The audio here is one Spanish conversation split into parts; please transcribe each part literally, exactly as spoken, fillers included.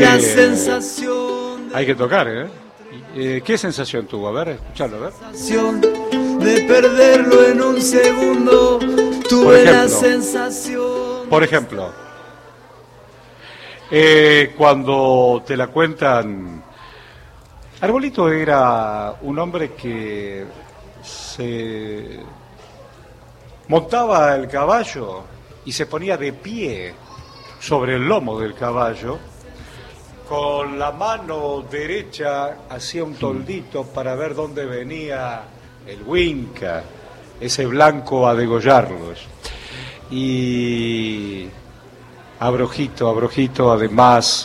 la sensación hay que tocar, ¿eh? ¿eh? ¿Qué sensación tuvo? A ver, escuchalo, a ver. De perderlo en un segundo, tuve la sensación. Por ejemplo, eh, cuando te la cuentan, Arbolito era un hombre que se montaba el caballo y se ponía de pie sobre el lomo del caballo, con la mano derecha hacía un toldito para ver dónde venía el Winca, ese blanco a degollarlos. Y Abrojito, Abrojito además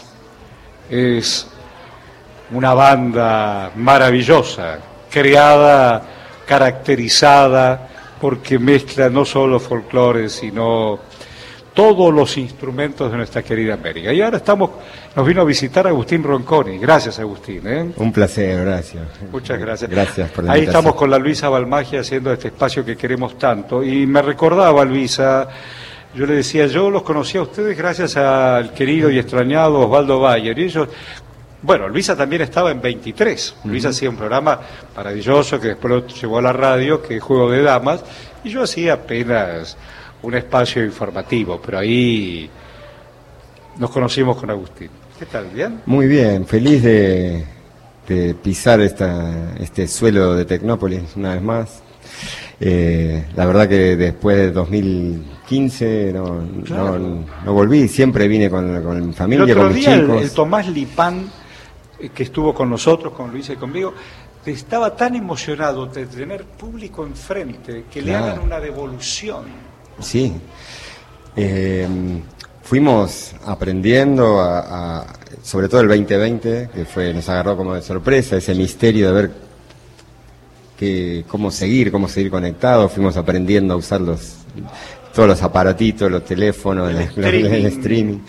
es una banda maravillosa, creada, caracterizada, porque mezcla no solo folclore, sino todos los instrumentos de nuestra querida América. Y ahora estamos, nos vino a visitar Agustín Ronconi. Gracias, Agustín. ¿eh? Un placer, gracias. Muchas gracias. Gracias por la Ahí invitación. estamos con la Luisa Balmagia haciendo este espacio que queremos tanto. Y me recordaba, Luisa, yo le decía, yo los conocí a ustedes gracias al querido y extrañado Osvaldo Bayer. Y ellos, bueno, Luisa también estaba en veintitrés. Uh-huh. Luisa hacía un programa maravilloso que después lo llevó a la radio, que es Juego de Damas. Y yo hacía apenas un espacio informativo, pero ahí nos conocimos con Agustín. ¿Qué tal? ¿Bien? Muy bien, feliz de, de pisar esta, este suelo de Tecnópolis una vez más. Eh, la verdad que después de dos mil quince no, claro. no, no volví, siempre vine con, con mi familia, el otro con mis día chicos. El, el Tomás Lipán, que estuvo con nosotros, con Luisa y conmigo, estaba tan emocionado de tener público enfrente, que claro. le hagan una devolución. Sí, eh, fuimos aprendiendo, a, a, sobre todo el veinte veinte, que fue nos agarró como de sorpresa, ese misterio de ver que, cómo seguir, cómo seguir conectados, fuimos aprendiendo a usar los, todos los aparatitos, los teléfonos, el, el, streaming. el, el streaming.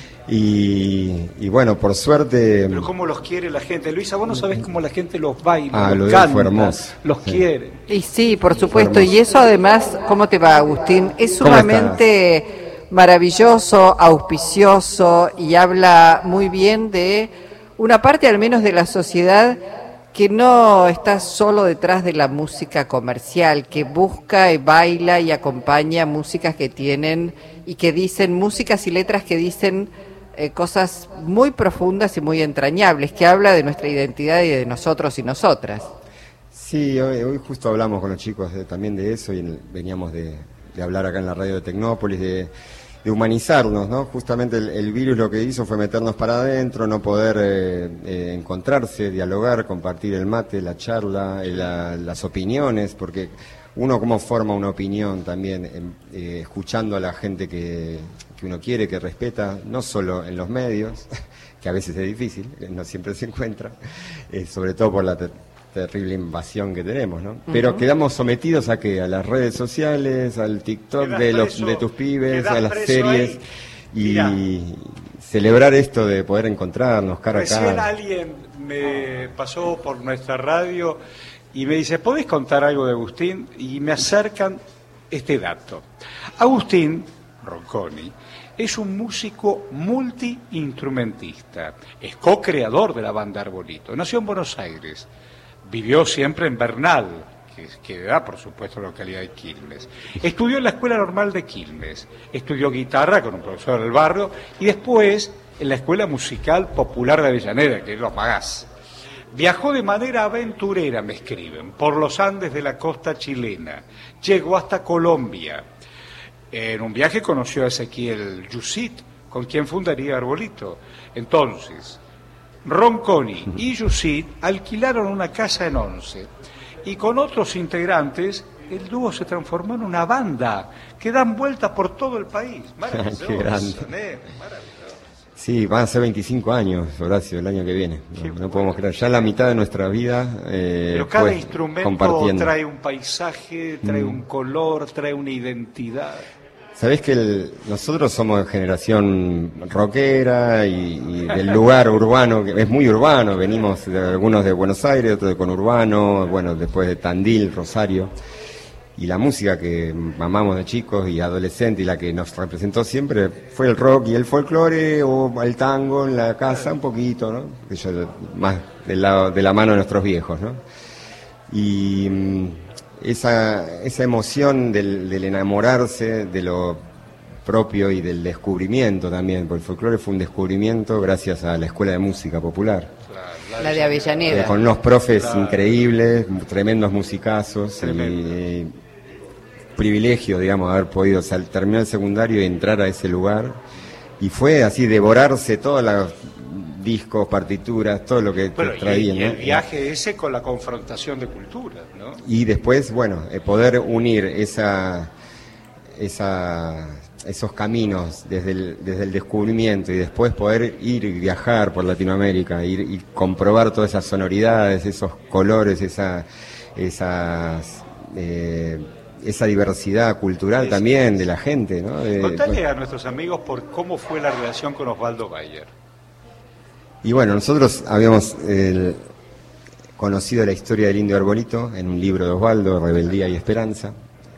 Y, y bueno, por suerte... Pero cómo los quiere la gente. Luisa, vos no sabés cómo la gente los baila, ah, los lo canta, fue hermoso. los sí. quiere. Y sí, por supuesto. Y eso además, ¿cómo te va, Agustín? Es sumamente maravilloso, auspicioso y habla muy bien de una parte al menos de la sociedad que no está solo detrás de la música comercial, que busca y baila y acompaña músicas que tienen y que dicen, músicas y letras que dicen eh, cosas muy profundas y muy entrañables, que habla de nuestra identidad y de nosotros y nosotras. Sí, hoy, hoy justo hablamos con los chicos de, también de eso y el, veníamos de, de hablar acá en la radio de Tecnópolis, de, de humanizarnos, ¿no? Justamente el, el virus lo que hizo fue meternos para adentro, no poder eh, eh, encontrarse, dialogar, compartir el mate, la charla, eh, la, las opiniones, porque uno cómo forma una opinión también, eh, escuchando a la gente que, que uno quiere, que respeta, no solo en los medios, que a veces es difícil, no siempre se encuentra, eh, sobre todo por la ter terrible invasión que tenemos, ¿no? Uh-huh. Pero quedamos sometidos a que a las redes sociales, al TikTok de los preso, de tus pibes, a las series ahí. Y mirá, celebrar esto de poder encontrarnos cara recién a cara. Alguien me pasó por nuestra radio y me dice, ¿podés contar algo de Agustín? Y me acercan este dato. Agustín Ronconi es un músico multiinstrumentista, es co-creador de la banda Arbolito, nació en Buenos Aires, vivió siempre en Bernal, que, que da, por supuesto, la localidad de Quilmes. Estudió en la Escuela Normal de Quilmes, estudió guitarra con un profesor del barrio y después en la Escuela Musical Popular de Avellaneda, que es Los Magás. Viajó de manera aventurera, me escriben, por los Andes de la costa chilena, llegó hasta Colombia. En un viaje conoció a Ezequiel Yusit, con quien fundaría Arbolito. Entonces, Ronconi y Yusit alquilaron una casa en Once y con otros integrantes el dúo se transformó en una banda que dan vueltas por todo el país. Maravilloso. Qué grande. ¿eh? Maravilloso. Sí, van a ser veinticinco años, Horacio, el año que viene. No, no podemos creer, ya la mitad de nuestra vida. Eh, Pero cada instrumento trae un paisaje, trae mm. un color, trae una identidad. Sabés que el, nosotros somos generación rockera y, y del lugar urbano, que es muy urbano, venimos de, algunos de Buenos Aires, otros de conurbano, bueno, después de Tandil, Rosario, y la música que mamamos de chicos y adolescentes y la que nos representó siempre fue el rock y el folclore o el tango en la casa un poquito, ¿no? Yo, más del lado, de la mano de nuestros viejos, ¿no? Y mm, esa, esa emoción del, del enamorarse de lo propio y del descubrimiento también, porque el folclore fue un descubrimiento gracias a la Escuela de Música Popular. La, la de Avellaneda. Eh, con unos profes claro. increíbles, tremendos musicazos. Tremendo. Y, eh, privilegio, digamos, haber podido sal, terminar el secundario y entrar a ese lugar. Y fue así, devorarse todos los discos, partituras, todo lo que bueno, traían. Y, y el ¿no? viaje ese con la confrontación de culturas, ¿no? Y después, bueno, eh, poder unir esa, esa, esos caminos desde el, desde el descubrimiento y después poder ir y viajar por Latinoamérica, ir y comprobar todas esas sonoridades, esos colores, esa, esas... Eh, esa diversidad cultural sí, también sí, de la gente, ¿no? De, Contale bueno. a nuestros amigos por cómo fue la relación con Osvaldo Bayer. Y bueno, nosotros habíamos eh, conocido la historia del Indio Arbolito en un libro de Osvaldo, Rebeldía y Esperanza,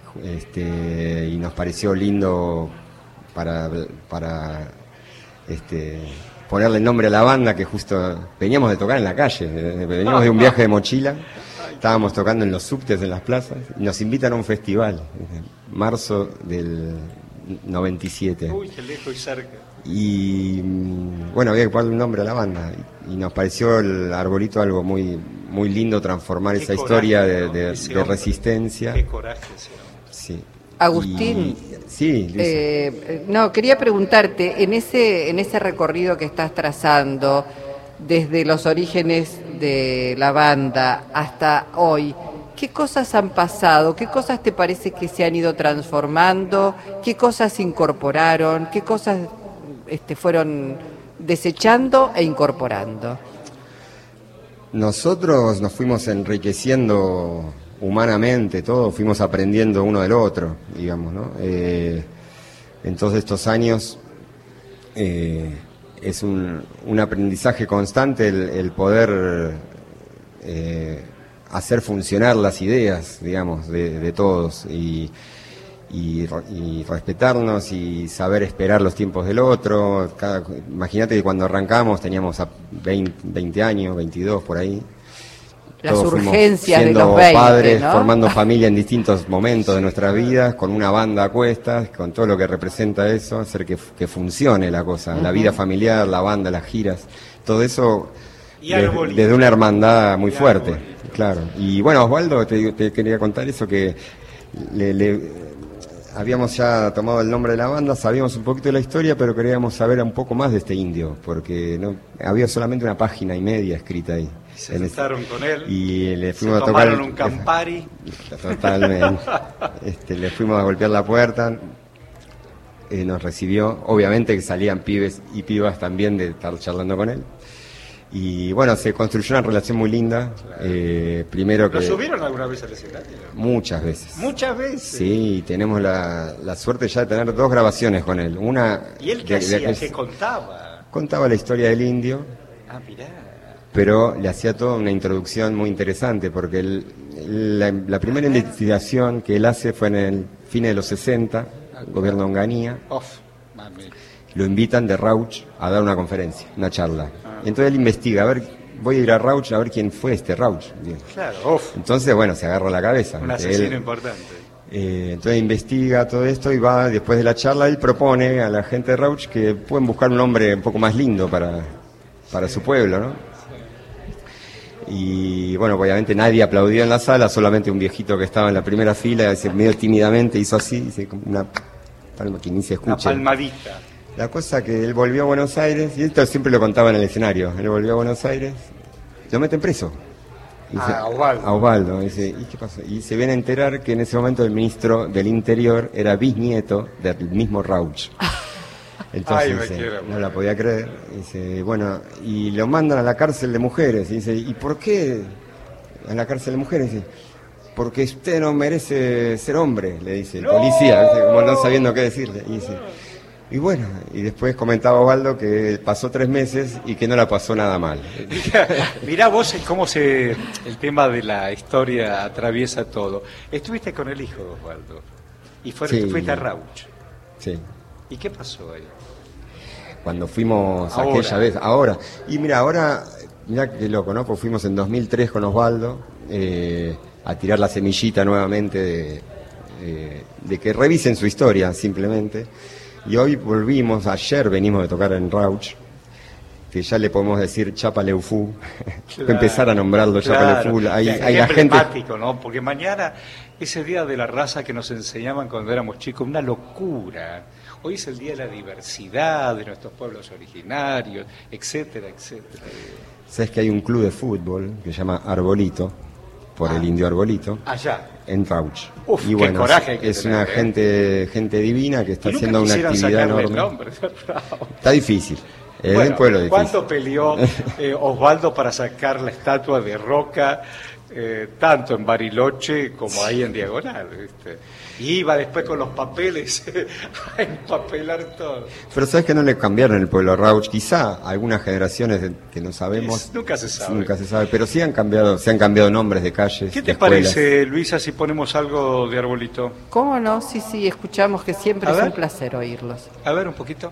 este, y nos pareció lindo para, para este, ponerle el nombre a la banda, que justo veníamos de tocar en la calle, veníamos de un viaje de mochila. Estábamos tocando en los subtes, en las plazas, y nos invitan a un festival, en marzo del noventa y siete. Uy, qué lejos y cerca. Y bueno, había que ponerle un nombre a la banda, y nos pareció el Arbolito algo muy muy lindo, transformar qué esa coraje, historia de, de, de hombre, resistencia. Qué coraje ese hombre. Sí. Agustín, y, sí, eh, no, quería preguntarte, en ese, en ese recorrido que estás trazando, desde los orígenes de la banda hasta hoy, ¿qué cosas han pasado? ¿Qué cosas te parece que se han ido transformando? ¿Qué cosas se incorporaron? ¿Qué cosas este, fueron desechando e incorporando? Nosotros nos fuimos enriqueciendo humanamente, todos fuimos aprendiendo uno del otro, digamos, ¿no? Eh, en todos estos años... Eh, es un, un aprendizaje constante el, el poder eh, hacer funcionar las ideas, digamos, de, de todos y, y, y respetarnos y saber esperar los tiempos del otro. Cada, imagínate que cuando arrancamos teníamos a veinte, veinte años, veintidós por ahí. Las Todos urgencias siendo de los veinte, padres, ¿no? formando familia en distintos momentos de nuestras vidas, con una banda a cuestas, con todo lo que representa eso, hacer que, que funcione la cosa, uh-huh. La vida familiar, la banda, las giras, todo eso desde de una hermandad muy y fuerte, arbolito. Claro. Y bueno, Osvaldo, te, te quería contar eso, que le, le, habíamos ya tomado el nombre de la banda, sabíamos un poquito de la historia, pero queríamos saber un poco más de este indio, porque no había solamente una página y media escrita ahí. Se sentaron con él y le fuimos se a tocar tomaron un Campari. Totalmente. Este, le fuimos a golpear la puerta, eh, nos recibió, obviamente que salían pibes y pibas también de estar charlando con él. Y bueno, se construyó una relación muy linda. Claro. Eh, primero que ¿Lo subieron alguna vez al escenario? Muchas veces. Muchas veces. Sí, tenemos la, la suerte ya de tener dos grabaciones con él. Una. ¿Y él qué de, hacía? De, ¿Qué contaba? Contaba la historia del indio. Ah, mirá. Pero le hacía toda una introducción muy interesante, porque el, la, la primera investigación que él hace fue en el fin de los sesenta, el gobierno de Onganía. Off, mami. Lo invitan de Rauch a dar una conferencia, una charla. Ah. Entonces él investiga, a ver, voy a ir a Rauch a ver quién fue este Rauch. Claro, off. Entonces, bueno, se agarra la cabeza. Un asesino él, importante. Eh, entonces investiga todo esto y va, después de la charla, él propone a la gente de Rauch que pueden buscar un nombre un poco más lindo para, para sí. su pueblo, ¿no? Y bueno, obviamente nadie aplaudió en la sala, solamente un viejito que estaba en la primera fila, medio tímidamente hizo así, dice, una palma que ni se escucha. Una palmadita. La cosa que él volvió a Buenos Aires, y esto siempre lo contaba en el escenario, él volvió a Buenos Aires, lo meten preso. Dice, ah, a Osvaldo. A Osvaldo, dice, ¿y qué pasó? Y se viene a enterar que en ese momento el ministro del Interior era bisnieto del mismo Rauch. Entonces Ay, dice, quiero, no la podía creer, dice, bueno, y lo mandan a la cárcel de mujeres, y dice, ¿y por qué a la cárcel de mujeres? Dice, porque usted no merece ser hombre, le dice el no. policía, dice, como no sabiendo qué decirle, y dice, Y bueno, y después comentaba Osvaldo que pasó tres meses y que no la pasó nada mal. Mirá, mirá vos cómo se el tema de la historia atraviesa todo. Estuviste con el hijo de Osvaldo y fuiste, Sí. fuiste a Rauch. Sí. ¿Y qué pasó ahí? Cuando fuimos Ahora. aquella vez, ahora. Y mira, ahora, mira qué loco, ¿no? Pues fuimos en dos mil tres con Osvaldo eh, a tirar la semillita nuevamente de, eh, de que revisen su historia, simplemente. Y hoy volvimos, ayer venimos de tocar en Rauch, que ya le podemos decir Chapaleufú, Claro, empezar a nombrarlo claro. Chapaleufú. Hay, Es hay la gente... emblemático, ¿no? Porque mañana, ese día de la raza que nos enseñaban cuando éramos chicos, una locura. Hoy es el día de la diversidad, de nuestros pueblos originarios, etcétera, etcétera. Sabes que hay un club de fútbol que se llama Arbolito, por Ah. el indio Arbolito, Allá. en Rauch. Uf, y qué bueno, coraje hay que es tener, una ¿eh? gente gente divina que está Y nunca haciendo una quisieron actividad sacarle el enorme. nombre de Rauch. Está difícil. Es Bueno, un pueblo difícil. ¿cuánto peleó eh, Osvaldo para sacar la estatua de Roca, eh, tanto en Bariloche como ahí en Diagonal? ¿Viste? Y iba después con los papeles a empapelar todo. Pero sabes que no le cambiaron el pueblo a Rauch. Quizá algunas generaciones de- que no sabemos. Es- nunca se sabe. Nunca se sabe. Pero sí han cambiado, se han cambiado nombres de calles. ¿Qué de te escuelas. parece, Luisa, si ponemos algo de Arbolito? ¿Cómo no? Sí, sí, escuchamos que siempre A es ver. un placer oírlos. A ver, un poquito.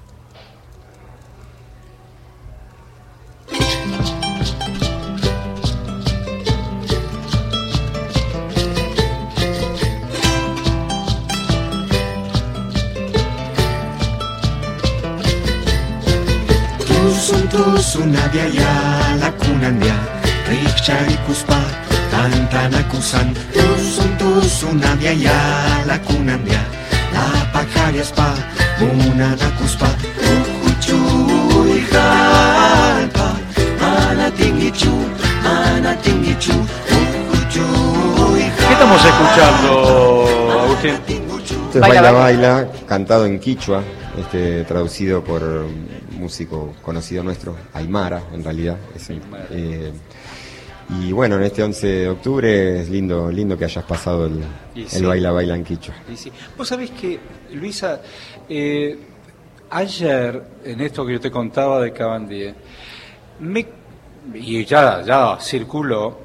Tusun tusun abiaya lakunandia Rikchari kuspa tantanakusan Tusun tusun abiaya lakunandia La pacariaspa munanakuspa Ukuchu ijalpa Manatingichu, manatingichu Ukuchu ¿Qué estamos escuchando, Agustín? Esto es Baila, Baila baila. Baila, cantado en quichua, este, traducido por un músico conocido nuestro, Aymara, en realidad. Es un- Aymara. eh, y bueno, en este once de octubre es lindo lindo que hayas pasado el, Y el sí. Baila Baila en quichua. Y sí. Vos sabés que, Luisa, eh, ayer, en esto que yo te contaba de Cabandía, me, y ya, ya circuló,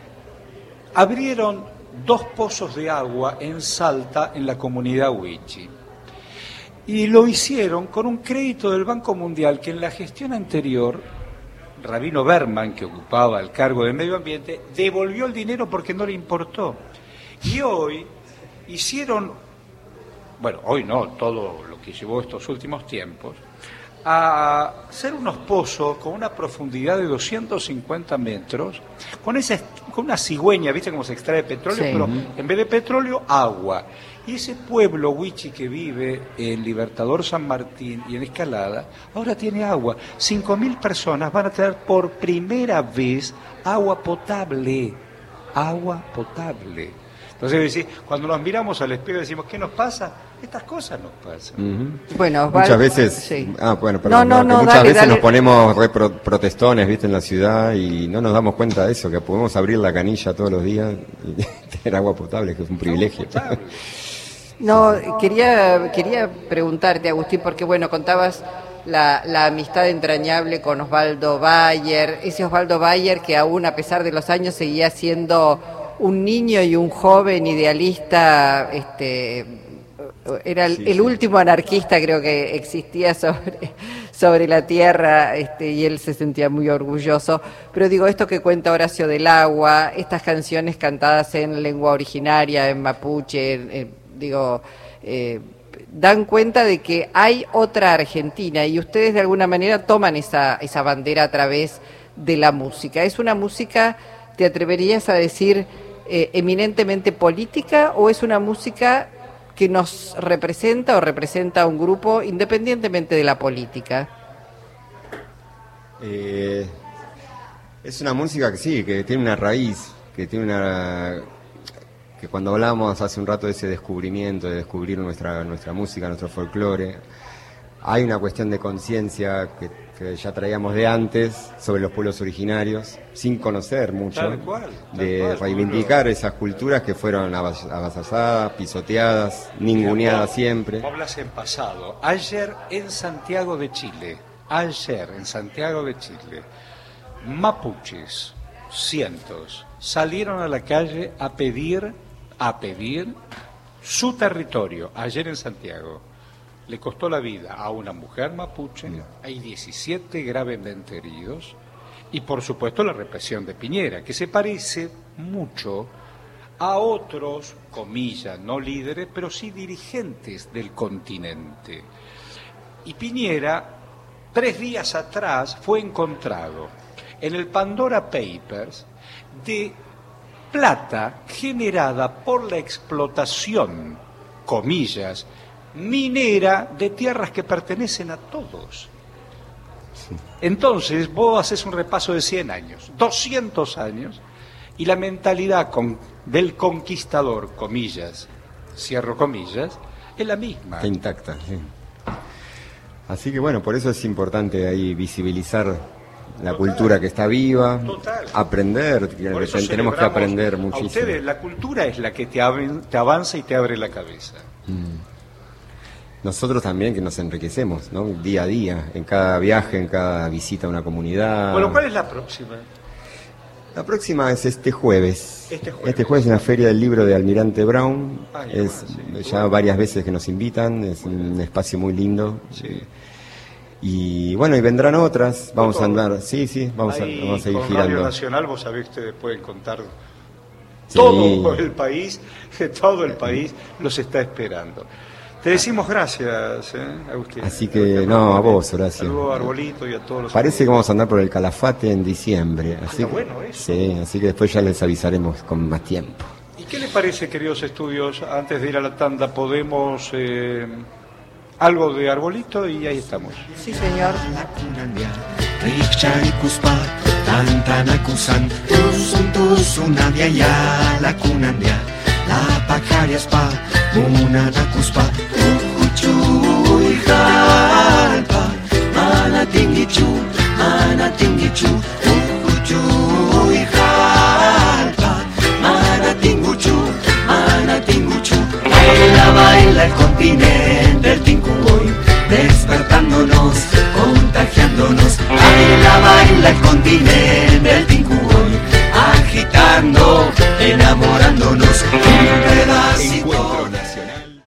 abrieron dos pozos de agua en Salta, en la comunidad Huichi. Y lo hicieron con un crédito del Banco Mundial que en la gestión anterior, Rabino Berman, que ocupaba el cargo de Medio Ambiente, devolvió el dinero porque no le importó. Y hoy hicieron, bueno, hoy no, todo lo que llevó estos últimos tiempos, a hacer unos pozos con una profundidad de doscientos cincuenta metros, con, esa, con una cigüeña, ¿viste cómo se extrae petróleo? Sí. Pero en vez de petróleo, agua. Y ese pueblo huichi que vive en Libertador San Martín y en Escalada, ahora tiene agua. Cinco mil personas van a tener por primera vez agua potable. Agua potable. Entonces, decís, cuando nos miramos al espejo decimos, ¿qué nos pasa? Estas cosas nos pasan. Ujú. Bueno, Osvaldo, Muchas veces, sí. ah, bueno, perdón, No, no, que no, muchas dale, veces dale. nos ponemos re pro- protestones, viste, en la ciudad y no nos damos cuenta de eso, que podemos abrir la canilla todos los días y tener agua potable, que es un privilegio. Agua potable. No, quería, quería preguntarte, Agustín, porque bueno, contabas la, la amistad entrañable con Osvaldo Bayer, ese Osvaldo Bayer que aún a pesar de los años seguía siendo un niño y un joven idealista, este, era el, Sí, el sí. último anarquista creo que existía sobre, sobre la tierra, este, y él se sentía muy orgulloso. Pero digo, esto que cuenta Horacio del Agua, estas canciones cantadas en lengua originaria, en mapuche, en- en- digo, eh, dan cuenta de que hay otra Argentina y ustedes de alguna manera toman esa, esa bandera a través de la música. ¿Es una música, te atreverías a decir, eh, eminentemente política o es una música que nos representa o representa a un grupo independientemente de la política? Eh, es una música que sí, que tiene una raíz, que tiene una... que cuando hablamos hace un rato de ese descubrimiento, de descubrir nuestra nuestra música, nuestro folclore, hay una cuestión de conciencia que, que que ya traíamos de antes sobre los pueblos originarios, sin conocer mucho, Tal cual, tal de cual, reivindicar Julio. esas culturas que fueron avas- avasalladas, pisoteadas, ninguneadas Vos- siempre. vos hablas en pasado. Ayer en Santiago de Chile, ayer en Santiago de Chile, mapuches, cientos, salieron a la calle a pedir, a pedir su territorio, ayer en Santiago. Le costó la vida a una mujer mapuche, hay diecisiete gravemente heridos, y por supuesto la represión de Piñera, que se parece mucho a otros, comillas, no líderes, pero sí dirigentes del continente. Y Piñera, tres días atrás, fue encontrado en el Pandora Papers de plata generada por la explotación, comillas, minera de tierras que pertenecen a todos. Entonces, vos haces un repaso de cien años, doscientos años, y la mentalidad con, del conquistador, comillas, cierro comillas, es la misma. Está intacta, sí. Así que bueno, por eso es importante ahí visibilizar la Total. cultura que está viva, Total. aprender, que Por eso tenemos que celebramos aprender a muchísimo. ustedes, la cultura es la que te, abre- te avanza y te abre la cabeza. Nosotros también que nos enriquecemos, ¿no? Día a día, en cada viaje, en cada visita a una comunidad. Bueno, ¿cuál es la próxima? La próxima es este jueves. Este jueves. Este jueves en la Feria del Libro de Almirante Brown. Ay, es bueno, sí. ya varias veces que nos invitan, es un espacio muy lindo. Sí. Y bueno, y vendrán otras, vamos a Todo. andar, sí, sí, vamos a, Ahí, vamos a ir con girando. Radio Nacional, vos sabés que ustedes pueden contar Sí. todo el país, todo el país los está esperando. Te decimos gracias, ¿eh, Agustín? Así que, no, a vos, Horacio. Saludos a Arbolito y a todos los Parece que amigos. vamos a andar por el Calafate en diciembre. Así Está que, bueno eso. sí, así que después ya les avisaremos con más tiempo. ¿Y qué les parece, queridos estudios? Antes de ir a la tanda, podemos eh, algo de Arbolito y ahí estamos. Sí, señor. Lakunandia, Rikcharikuspa, Tantanakusan, Tusun Tusunadia ya Lakunandia, La Pacariaspa, Munanakuspa, Uchuy Jalpa, Manatingichu, Manatingichu,